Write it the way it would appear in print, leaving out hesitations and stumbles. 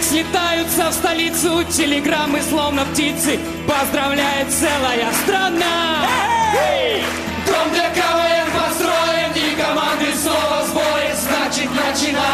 слетаются в столицу, телеграммы словно птицы поздравляет целая страна. Дом для КВН построен, и команды снова в сборе, значит начинаем.